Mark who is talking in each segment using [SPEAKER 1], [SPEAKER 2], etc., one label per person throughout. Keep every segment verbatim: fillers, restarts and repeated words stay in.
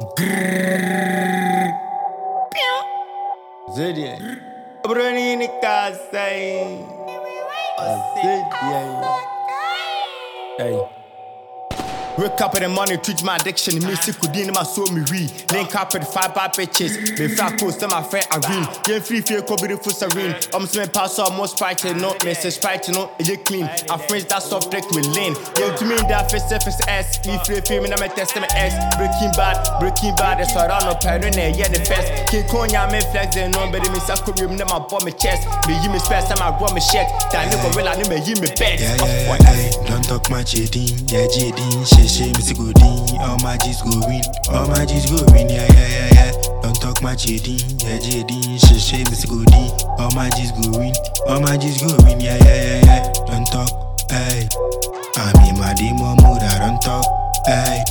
[SPEAKER 1] Grrrr. Zedie. Bruni ni kasai. Zedie. Hey. Wake up in the morning, treat my addiction. Music could in my soul, me re. Link up with five bad bitches. Me fat coast, my friend Irene. Game free, feel could be full serene. I'm swimming past almost sprite, no, Missus Sprite, no, it clean. I friends that soft drink with lean. Yeah, to me, that face surface S. If you feel me, I'm a testament X. Breaking bad, breaking bad, that's what I know, parent, yeah, the best. King Konya, me flex, and no, but me suck up, you know, my bomb, my chest. Me, you me space, I'm a raw, me shit. That nigga will I need me, you me bed.
[SPEAKER 2] Yeah, yeah, yeah, don't talk my cheating, yeah, cheating, shit. Shame is good, all my G's go win, all my G's go win, yeah, yeah, yeah, yeah. Don't talk my cheating, yeah, cheating, shame is good, all my G's go win, all my G's go win, yeah, yeah, yeah, yeah. Don't talk, hey. I'm in my demon mood, I don't talk, hey.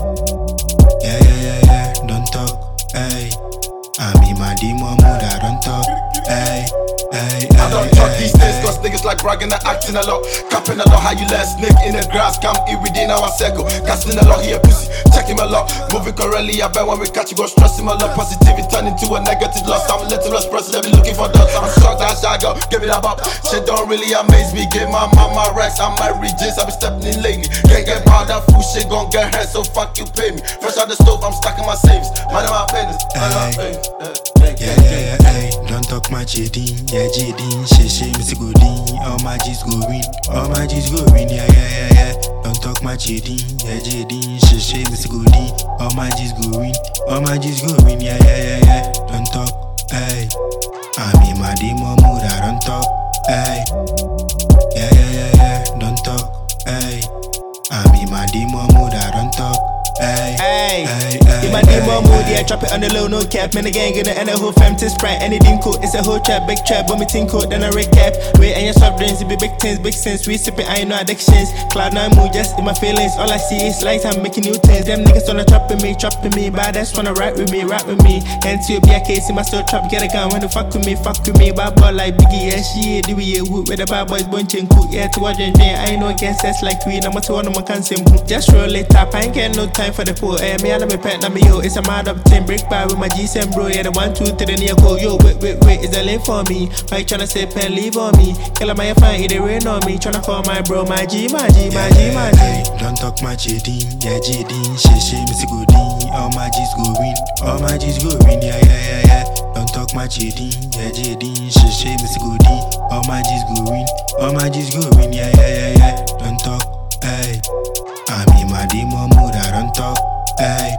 [SPEAKER 2] Yeah, yeah, yeah, yeah, don't talk, hey. I'm in my demon mood, I don't talk, hey. Hey,
[SPEAKER 3] I don't talk these days cause niggas like bragging and acting a lot. Capping a lot, how you let snake in the grass. Come in within our circle. Casting a lot, here pussy, check him a lot. Moving correctly, I bet when we catch you, go stress him a lot. Positivity turn into a negative loss. I'm a little expressive, they be looking for dots. I'm shocked, I shy girl, give it up up. Shit don't really amaze me. Give my mama racks, I'm my regis, I be stepping in lately. Can't get by that food shit, gon' get hurt, so fuck you pay me. Fresh out the stove, I'm stacking my saves. Mind my business, mind my business.
[SPEAKER 2] Yeah, yeah, yeah, hey. Don't talk my cheating, yeah, cheating, shit, shit, miss good, all my G's go win, all my G's go win, yeah, yeah, yeah, yeah. Don't talk my cheating, yeah, cheating, shit, shit, miss good, all my G's go win, all my G's go win, yeah, yeah, yeah, yeah. Don't talk, hey. I'm in my demon mood, I don't talk, hey. Yeah, yeah, yeah, yeah, don't talk, hey. I'm in my demon mood, I don't talk. Hey,
[SPEAKER 1] hey,
[SPEAKER 2] hey,
[SPEAKER 1] hey, in my demon mood, yeah, drop it on the low, no cap. Man, again, get it, and a whole fam to sprite. Anything cool, it's a whole trap, big trap. When me think cool, then I recap. Wait, and your soft drinks, it be big things, big sense. We sipping, I ain't no addictions. Cloud nine mood, just in my feelings. All I see is lights, I'm making new things. Them niggas wanna chopping me, chopping me. But that's wanna rap with me, rap with me. Hands to be a case, in my still trap, get a gun. When the fuck with me, fuck with me. Bad boy like Biggie, yeah, she, yeah, do we, yeah, whoop. With the bad boys, bunching cool, yeah, to watch and drink. I ain't no against that's like we. I'm a two on my consent. Just roll it up, I ain't get no time for the pool. Hey, me, I'm a pet, now me, yo, it's a mad up ten. Break by with my G seven, bro, yeah, the one, two, three, near call. Yo, wait, wait, wait, is a late for me? Why you tryna say pen, leave on me? Kill my fine, it rain on me. Tryna call my bro, my G, my G, my G, my G.
[SPEAKER 2] Don't talk my cheating, yeah, cheating, shit, shit, miss good, all my G's go win, all my G's go win, yeah, yeah, yeah, yeah. Don't talk my cheating, yeah, cheating, shit, shit, miss good, all my G's go win, all my G's go win, yeah, yeah, yeah, yeah. Don't talk, hey. I'm in my demon mood, I don't talk, hey.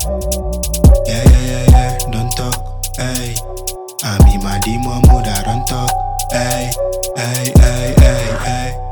[SPEAKER 2] Yeah, yeah, yeah, yeah, don't talk, hey. I'm in my demon mood, I don't talk, hey, hey, hey, hey, hey.